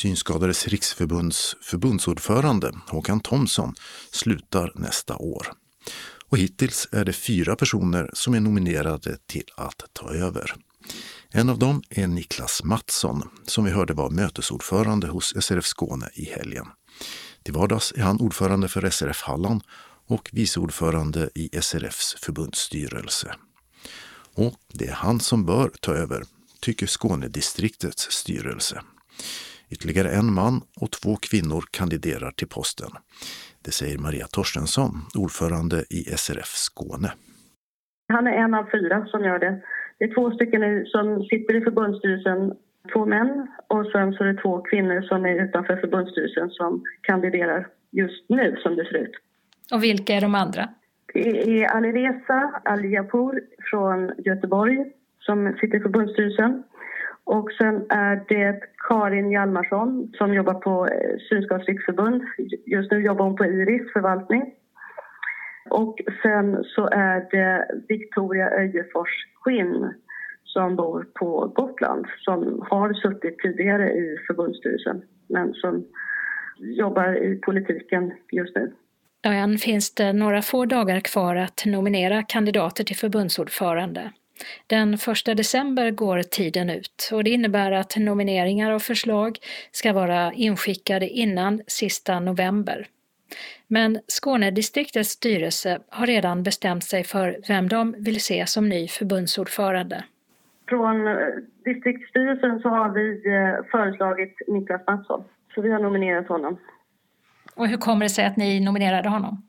Synskadades riksförbunds förbundsordförande Håkan Thomsson slutar nästa år. Och hittills är det 4 personer som är nominerade till att ta över. En av dem är Niklas Mattsson, som vi hörde var mötesordförande hos SRF Skåne i helgen. Till vardags är han ordförande för SRF Halland och viceordförande i SRFs förbundsstyrelse. Och det är han som bör ta över, tycker Skånedistriktets styrelse. Ytterligare en man och 2 kvinnor kandiderar till posten. Det säger Maria Torstensson, ordförande i SRF Skåne. Han är en av 4 som gör det. Det är 2 stycken som sitter i förbundsstyrelsen, 2 män, och sen så är det 2 kvinnor som är utanför förbundsstyrelsen som kandiderar just nu som det ser ut. Och vilka är de andra? Det är Alireza Aliyapour från Göteborg som sitter i förbundsstyrelsen. Och sen är det Karin Hjalmarsson som jobbar på Synskadades riksförbund. Just nu jobbar hon på IRIS förvaltning. Och sen så är det Victoria Öjefors Skinn som bor på Gotland. Som har suttit tidigare i förbundsstyrelsen men som jobbar i politiken just nu. Än finns det några få dagar kvar att nominera kandidater till förbundsordförande. Den 1 december går tiden ut och det innebär att nomineringar och förslag ska vara inskickade innan sista november. Men Skånedistriktets styrelse har redan bestämt sig för vem de vill se som ny förbundsordförande. Från distriktsstyrelsen så har vi föreslagit Niklas Mattsson, så vi har nominerat honom. Och hur kommer det sig att ni nominerade honom?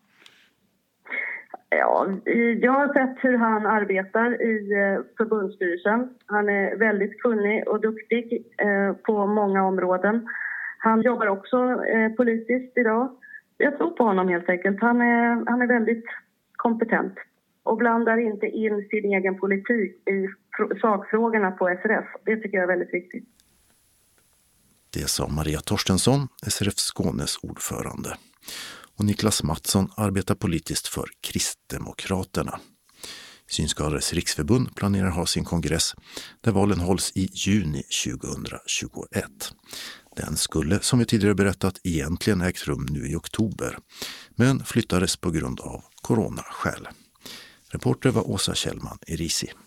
Ja, jag har sett hur han arbetar i förbundsstyrelsen. Han är väldigt kunnig och duktig på många områden. Han jobbar också politiskt idag. Jag tror på honom helt enkelt. Han är väldigt kompetent och blandar inte in sin egen politik i sakfrågorna på SRF. Det tycker jag är väldigt viktigt. Det sa Maria Torstensson, SRF Skånes ordförande. Och Niklas Mattsson arbetar politiskt för Kristdemokraterna. Synskadades riksförbund planerar ha sin kongress där valen hålls i juni 2021. Den skulle, som vi tidigare berättat, egentligen ägt rum nu i oktober, men flyttades på grund av coronaskäl. Reporter var Åsa Kjellman i Risi.